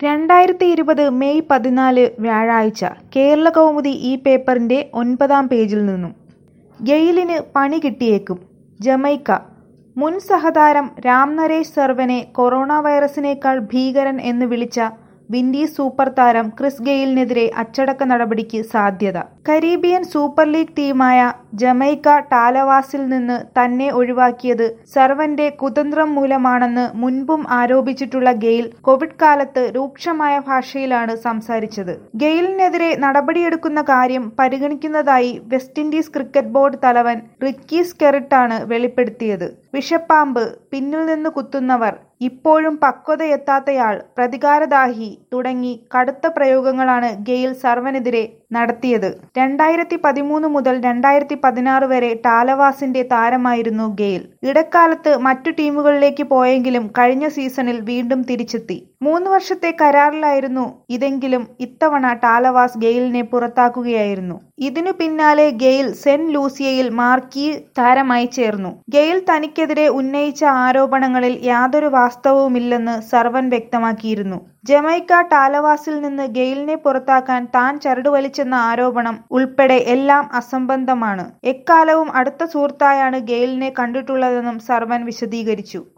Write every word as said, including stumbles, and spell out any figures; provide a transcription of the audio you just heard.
രണ്ടായിരത്തി ഇരുപത് മെയ് പതിനാല് വ്യാഴാഴ്ച കേരളകൗമുദി ഈ പേപ്പറിന്റെ ഒൻപതാം പേജിൽ നിന്നും ഗെയിലിന് പണി കിട്ടിയേക്കും. ജമൈക്ക മുൻ സഹതാരം രാം നരേഷ് സർവനെ കൊറോണ വൈറസിനേക്കാൾ ഭീകരൻ എന്ന് വിളിച്ച വിൻഡീസ് സൂപ്പർ താരം ക്രിസ് ഗെയിലിനെതിരെ അച്ചടക്ക നടപടിക്ക് സാധ്യത. കരീബിയൻ സൂപ്പർ ലീഗ് ടീമായ ജമൈക്ക ടാലവാസിൽ നിന്ന് തന്നെ ഒഴിവാക്കിയത് സർവന്റെ കുതന്ത്രം മൂലമാണെന്ന് മുൻപും ആരോപിച്ചിട്ടുള്ള ഗെയിൽ കോവിഡ് കാലത്ത് രൂക്ഷമായ ഭാഷയിലാണ് സംസാരിച്ചത്. ഗെയിലിനെതിരെ നടപടിയെടുക്കുന്ന കാര്യം പരിഗണിക്കുന്നതായി വെസ്റ്റ് ഇൻഡീസ് ക്രിക്കറ്റ് ബോർഡ് തലവൻ റിക്കി സ്കെറിട്ടാണ് വെളിപ്പെടുത്തിയത്. വിഷപ്പാമ്പ്, പിന്നിൽ നിന്ന് കുത്തുന്നവർ, ഇപ്പോഴും പക്വതയെത്താത്തയാൾ, പ്രതികാരദാഹി തുടങ്ങി കടുത്ത പ്രയോഗങ്ങളാണ് ഗെയിൽ സർവനെതിരെ നടത്തിയത്. രണ്ടായിരത്തി പതിമൂന്ന് മുതൽ രണ്ടായിരത്തി പതിനാറ് വരെ ടാലവാസിന്റെ താരമായിരുന്നു ഗെയിൽ. ഇടക്കാലത്ത് മറ്റു ടീമുകളിലേക്ക് പോയെങ്കിലും കഴിഞ്ഞ സീസണിൽ വീണ്ടും തിരിച്ചെത്തി. മൂന്ന് വർഷത്തെ കരാറിലായിരുന്നു ഇതെങ്കിലും ഇത്തവണ ടാലവാസ് ഗെയിലിനെ പുറത്താക്കുകയായിരുന്നു. ഇതിനു പിന്നാലെ ഗെയിൽ സെന്റ് ലൂസിയയിൽ മാർക്വീ താരമായി ചേർന്നു. ഗെയിൽ തനിക്കെതിരെ ഉന്നയിച്ച ആരോപണങ്ങളിൽ യാതൊരു വാസ്തവവുമില്ലെന്ന് സർവൻ വ്യക്തമാക്കിയിരുന്നു. ജമൈക്ക ടാലവാസിൽ നിന്ന് ഗെയിലിനെ പുറത്താക്കാൻ താൻ ചരടുവലിച്ചെന്ന ആരോപണം ഉൾപ്പെടെ എല്ലാം അസംബന്ധമാണ്. എക്കാലവും അടുത്ത സുഹൃത്തായാണ് ഗെയിലിനെ കണ്ടിട്ടുള്ളതെന്നും സർവൻ വിശദീകരിച്ചു.